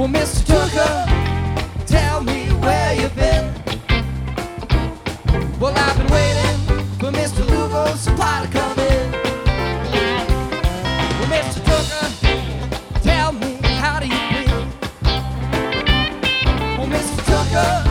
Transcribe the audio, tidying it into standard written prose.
Well, Mr. Tucker, tell me where you've been. Well, I've been waiting for Mr. Lugo's supply to come in. Well, Mr. Tucker, tell me how do you feel? Well, Mr. Tucker,